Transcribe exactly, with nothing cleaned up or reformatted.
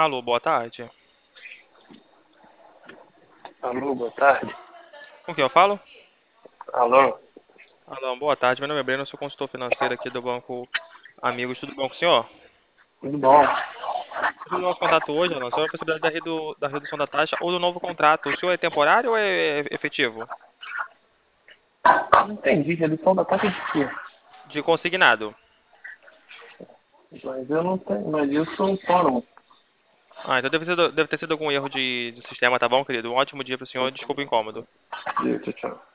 Alô, boa tarde. Alô, boa tarde. Com quem eu falo? Alô, Alô, boa tarde. Meu nome é Breno, eu sou consultor financeiro aqui do Banco Amigos. Tudo bom com o senhor? tudo bom? O nosso contato hoje, Alan, sobre a possibilidade da, redu- da redução da taxa ou do novo contrato. O senhor é temporário ou é efetivo? Não entendi, redução da taxa de quê? De consignado. Mas eu não tenho, mas eu sou autônomo. Ah, então deve, ser, deve ter sido algum erro de, de sistema, tá bom, querido? Um ótimo dia pro senhor, desculpa o incômodo. Tchau, tchau.